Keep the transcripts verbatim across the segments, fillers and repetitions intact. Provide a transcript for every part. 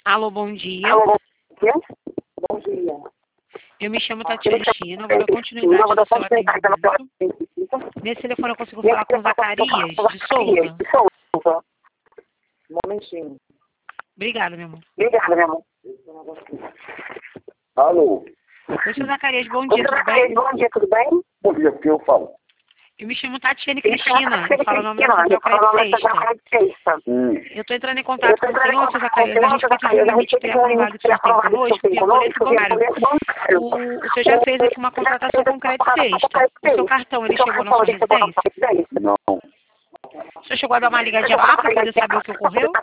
Alô, bom dia. Alô, bom dia. Bom dia. Eu me chamo Tatiana China, vou dar continuidade no seu atendimento. Nesse telefone eu consigo falar com Zacarias de Souza? De Souza. Um momentinho. Obrigada, meu amor. Obrigada, meu amor. Alô. Oi, seu Zacarias, bom dia, tudo bem? Bom dia, tudo bem? Bom dia, o que eu falo? Eu me chamo Tatiana Cristina, eu falo o nome da Central Credicesta. Hum. Eu estou entrando em contato com o senhor, seu Zacarias, a respeito de um limite pré-aprovado que o senhor tem conosco via boleto bancário. O, o senhor já fez aqui uma contratação com Credicesta. O seu cartão, ele chegou na sua residência? Não. O senhor chegou a dar uma ligadinha lá para poder saber o que ocorreu?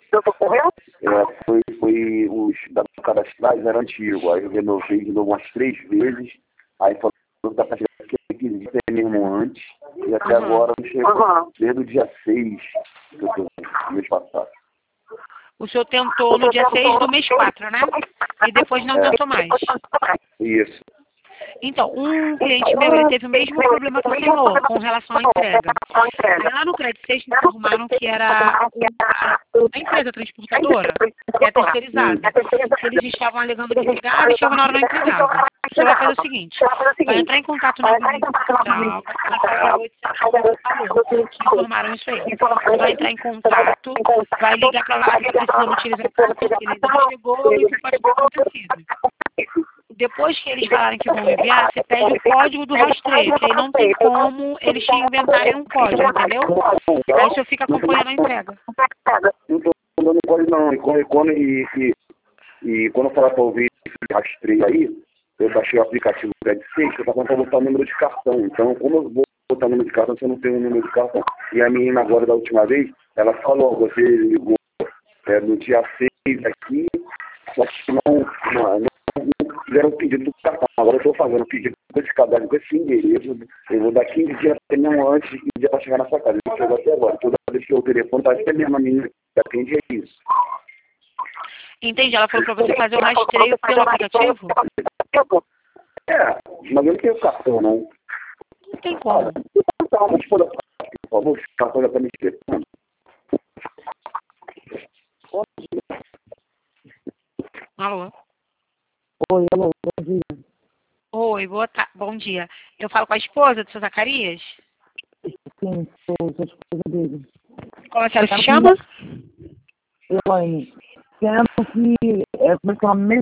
É, foi, foi os dados cadastrais eram antigos, aí eu renovei de novo umas três vezes, aí falou que dá para chegar aqui requisito é mesmo antes, e até Uhum. agora não chegou, uhum. Desde o dia seis que eu tô, mês passado. O senhor tentou no dia seis do mês quatro, né? E depois não É. tentou mais. Isso. Então, um cliente meu, ele teve o mesmo problema que o senhor, com relação à entrega. Aí lá no Crédito vocês me informaram que era o, a, a empresa transportadora, que é terceirizada. Que eles estavam alegando que ligava e chegava na hora não entregava. O senhor vai fazer o seguinte, vai entrar em contato na central, na oitocentos, que informaram isso aí. Vai entrar em contato, vai ligar para lá, se precisando utilizar o cartão, que ele ainda não chegou e o que pode ter acontecido. Depois que eles falarem que vão enviar, você pede o código do rastreio, que aí não tem como eles te inventarem um código, entendeu? Aí o senhor fica acompanhando a entrega. Então, não pode não. E quando, e, quando- e, e, e quando eu falar para ouvir esse rastreio aí, eu baixei o aplicativo do Credit Safe, eu estava para botar o número de cartão. Então, como eu vou botar o número de cartão se eu não tenho o número de cartão? E a menina agora, da última vez, ela falou, você ligou é, no dia seis aqui, só que não, não, não fizeram o pedido do cartão. Agora eu estou fazendo o pedido com esse cadastro, com esse endereço. Eu vou dar quinze dias até não antes de dia para chegar na sua casa. Ele chegou até agora. Toda vez que eu o telefone, tá até mesmo a menina que atende é isso. Entendi, ela falou para você fazer o rastreio pelo aplicativo? É, mas eu não tenho cartão, não. Não tem como. Então, vamos pôr aqui, por favor, o cartão já está me esquecendo. Alô? Oi, alô, bom dia. Oi, boa ta... bom dia. Eu falo com a esposa do seu Zacarias? Sim, sou, sou esposa dele. Como a senhora se chama? Elaine, sendo que é porque a mesma...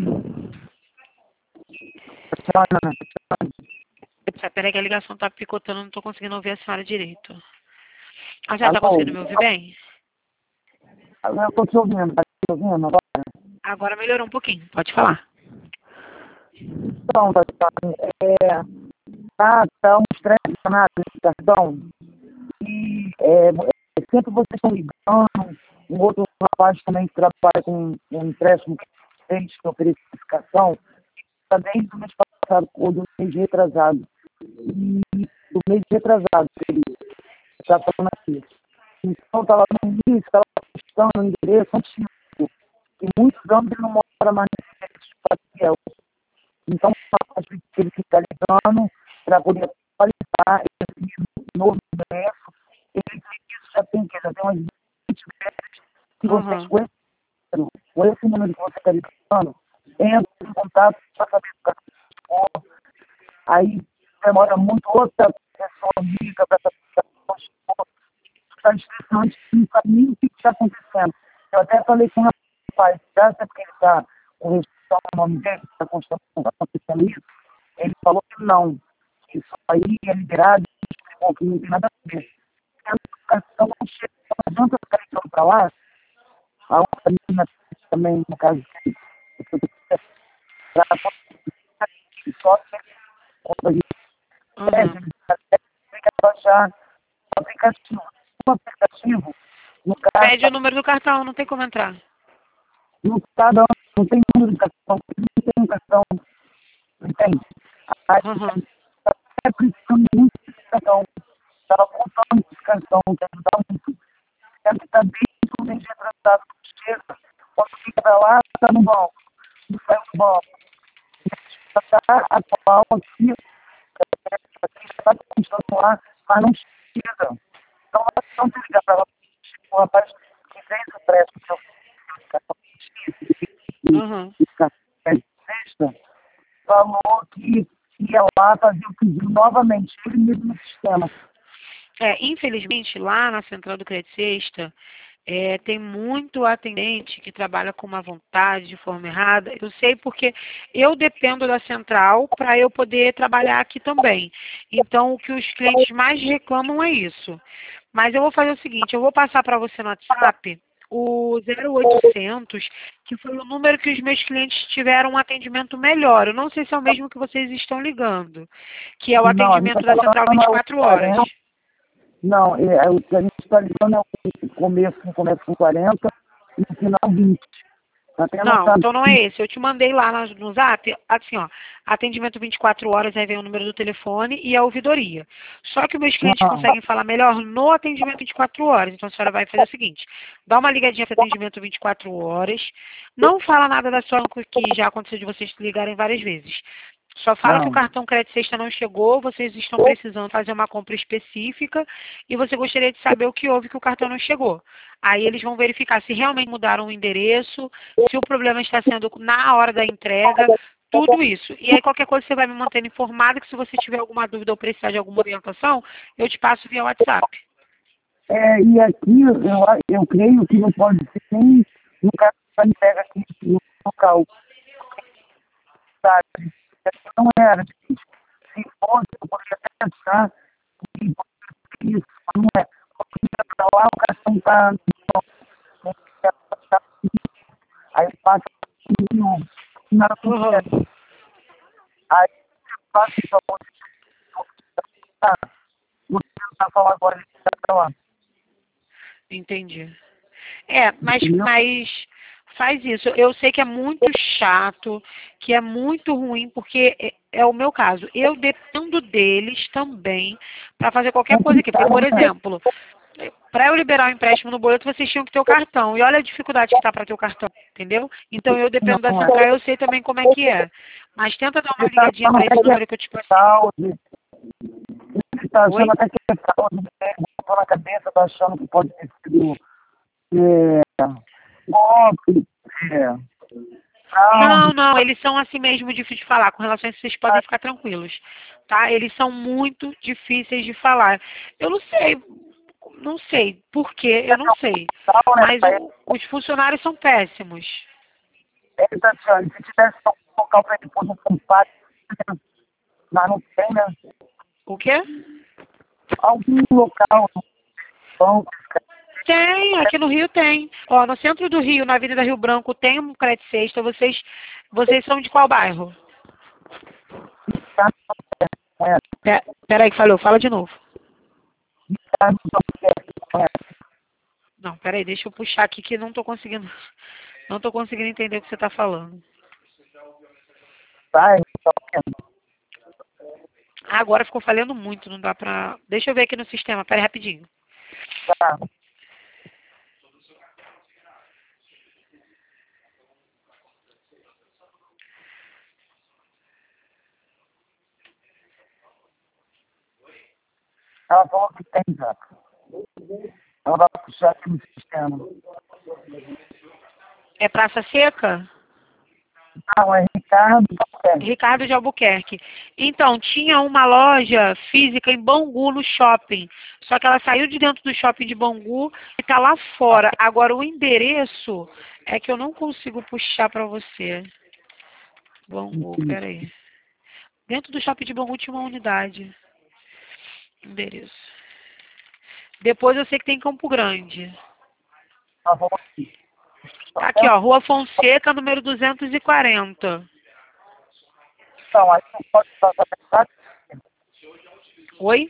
Peraí que a ligação tá picotando, não tô conseguindo ouvir a senhora direito. A senhora tá conseguindo me ouvir bem? Agora eu tô te ouvindo, tá te ouvindo agora? Agora melhorou um pouquinho, pode falar. Então, Tatiana, é, tá, tá um estresse danado esse cartão. E é, é, sempre vocês estão ligando, um outro rapaz também que trabalha com um empréstimo que fez, que oferece certificação, está desde o mês passado, ou do mês retrasado. E do mês retrasado, ele está falando aqui. Então, estava no início, estava postando o endereço antigo. E muitos anos ele não mora mais nesse endereço espacial. Então, ele fica ligando para poder atualizar esse novo endereço. Ele isso já tem, já tem umas vinte vezes que vocês Uhum. conheceram. Com esse número que você está ligando, entra em contato para saber o que for. Aí demora muito, outra pessoa liga para saber está estressante, não sabe nem o que está acontecendo. Eu até falei com o rapaz, já sabe porque ele está com restrição no nome dele, está acontecendo isso. Ele falou que não, que isso aí é liberado, que não tem nada a ver. Então, não chega, não adianta ficar ligando para lá, a outra menina também, no caso, que só que Uhum. tem que baixar o aplicativo. O aplicativo, no caso, Pede o número do cartão, não tem como entrar. não está dando, não tem número de cartão, não tem um cartão, entende? Aí, Uhum. é precisando muito desse cartão, estava contando esse cartão, que ajudava muito. Deve estar desde o mês retrasado, chega, quando fica para lá, está no banco, não sai do banco. Está atual aqui, está constando lá, mas não chega. Então, não tem que ligar para lá, o rapaz que fez o prédio, que eu fiz, Uhum. de café de sexta, falou que ia lá fazer o pedido novamente, ele mesmo no sistema. É, infelizmente, lá na central do Crédito Sexta, é, tem muito atendente que trabalha com má vontade, de forma errada. Eu sei porque eu dependo da central para eu poder trabalhar aqui também. Então, o que os clientes mais reclamam é isso. Mas eu vou fazer o seguinte, eu vou passar para você no WhatsApp o zero oitocentos, que foi o número que os meus clientes tiveram um atendimento melhor. Eu não sei se é o mesmo que vocês estão ligando, que é o Não, a gente atendimento tá da central falando vinte e é o quatro horas. quarenta. Não, é, é, o que a gente está ligando é o começo, que começa com quarenta e o final vinte. Até Não, anotado. então não é esse. Eu te mandei lá no, no Zap, assim, ó, atendimento vinte e quatro horas, aí vem o número do telefone e a ouvidoria. Só que meus clientes Não. conseguem falar melhor no atendimento vinte e quatro horas. Então a senhora vai fazer o seguinte, dá uma ligadinha para atendimento vinte e quatro horas, não fala nada da sua que já aconteceu de vocês ligarem várias vezes. Só fala que o Não. cartão crédito sexta não chegou, vocês estão precisando fazer uma compra específica e você gostaria de saber o que houve que o cartão não chegou. Aí eles vão verificar se realmente mudaram o endereço, se o problema está sendo na hora da entrega, tudo isso. E aí qualquer coisa você vai me mantendo informado, que se você tiver alguma dúvida ou precisar de alguma orientação, eu te passo via WhatsApp. É, e aqui eu, eu creio que não pode ser nem no caso da entrega aqui no local. Sabe? Não era. Se fosse, eu poderia até pensar que isso não é. Porque para lá o cartão está. Aí passa de novo. Nada acontece. Uhum. Aí passa para onde você não está falando agora de para lá. Entendi. É, mas, Entendeu? mas faz isso. Eu sei que é muito chato, que é muito ruim, porque é, é o meu caso. Eu dependo deles também para fazer qualquer coisa aqui. Porque, por exemplo, para eu liberar o empréstimo no boleto, vocês tinham que ter o cartão. E olha a dificuldade que está para ter o cartão, entendeu? Então eu dependo da central, eu sei também como é que é. Mas tenta dar uma ligadinha para esse número que eu te passei. Saúde. Você está Oi? achando até que é saúde, botou na cabeça, está achando que pode ter sido é, golpe, é, Não, fraude. não, eles são assim mesmo difíceis de falar. Com relação a isso, vocês podem ficar tranquilos, tá? Eles são muito difíceis de falar. Eu não sei, não sei por quê, eu não sei. Mas o- os funcionários são péssimos. Ele está achando, se tivesse um local para ele poder comprar, mas não tem, né? O quê? Algum local, banco, Tem, aqui no Rio tem. Ó, no centro do Rio, na Avenida Rio Branco, tem um crédito sexta. Vocês, vocês são de qual bairro? é, Pe- Peraí que falou, fala de novo. Não, peraí, deixa eu puxar aqui que não tô conseguindo. Não tô conseguindo entender o que você tá falando. sai, Ah, agora ficou falhando muito, não dá pra... Deixa eu ver aqui no sistema, peraí rapidinho. tá. Ela falou que tem, já. Ela vai puxar aqui no sistema. É Praça Seca? Não, é Ricardo Albuquerque. Ricardo de Albuquerque. Então, tinha uma loja física em Bangu, no shopping. Só que ela saiu de dentro do shopping de Bangu e está lá fora. Agora, o endereço é que eu não consigo puxar para você. Bangu, peraí. Dentro do shopping de Bangu tinha uma unidade. Endereço. Depois eu sei que tem Campo Grande. Ela falou aqui. Tá aqui, ó. Rua Fonseca, número duzentos e quarenta. Então, aí você pode passar passar Oi?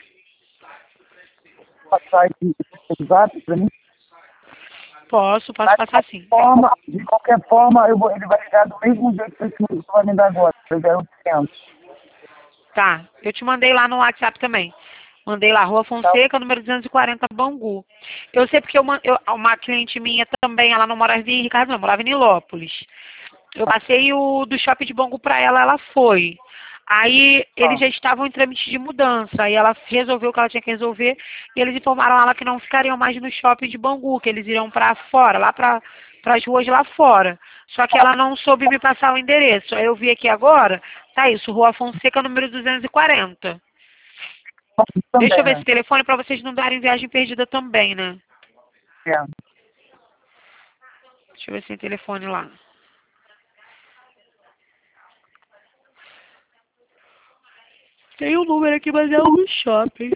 passar esse WhatsApp para mim. Posso, posso passar sim. Forma, de qualquer forma, eu vou, ele vai ligar do mesmo jeito que esse número que você vai me dar agora. zero oitocentos. Tá, eu te mandei lá no WhatsApp também. Mandei lá, Rua Fonseca, número duzentos e quarenta, Bangu. Eu sei porque eu, man- eu- uma cliente minha também, ela não morava em Ricardo, não, morava em Nilópolis. Eu passei o do shopping de Bangu pra ela, ela foi. Aí eles Ah. já estavam em trâmite de mudança. Aí ela resolveu o que ela tinha que resolver e eles informaram ela que não ficariam mais no shopping de Bangu, que eles iriam para fora, lá para as ruas lá fora. Só que ela não soube me passar o endereço. Aí eu vi aqui agora, tá isso, Rua Fonseca, número duzentos e quarenta. Também, Deixa eu ver né? esse telefone para vocês não darem viagem perdida também, né? É. Deixa eu ver se tem telefone lá. Tem um número aqui, mas é o do shopping.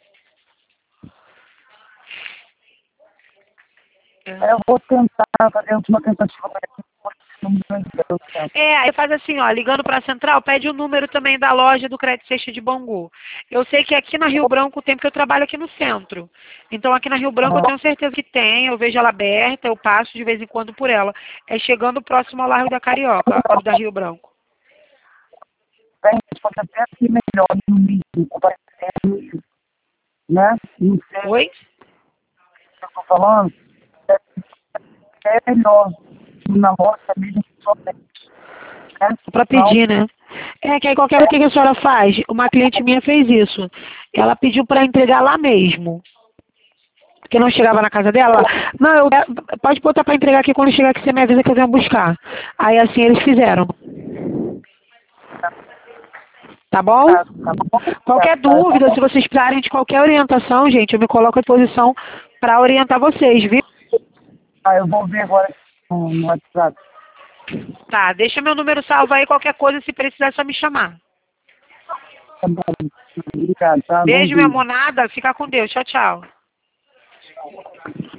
É. Eu vou tentar fazer a última tentativa para não me deu certo. É, aí faz assim, ó, ligando para a central, pede o número também da loja do Crédito Sexta de Bangu. Eu sei que aqui na Rio Branco tem, porque eu trabalho aqui no centro. Então aqui na Rio Branco eu tenho certeza que tem, eu vejo ela aberta, eu passo de vez em quando por ela. É chegando próximo ao Largo da Carioca, ou da Rio Branco. Bem, pode até ser melhor no mínimo, comparecendo, né? Não sei o Oi? que eu estou falando. É melhor na roça mesmo que só tem. Né? Para pedir, né? É que aí qualquer coisa que a senhora faz, uma cliente minha fez isso. Ela pediu para entregar lá mesmo. Porque não chegava na casa dela. Não, eu, pode botar para entregar aqui, quando chegar aqui você me avisa que eu venho buscar. Aí assim eles fizeram. Tá bom? Tá, tá bom? Qualquer Tá, dúvida, tá se vocês precisarem de qualquer orientação, gente, eu me coloco à disposição para orientar vocês, viu? Ah, eu vou ver agora no, no WhatsApp. Tá, deixa meu número salvo aí, qualquer coisa, se precisar é só me chamar. Tá bom. Obrigado, tá? Bom Beijo, minha dia. monada, fica com Deus. Tchau, tchau.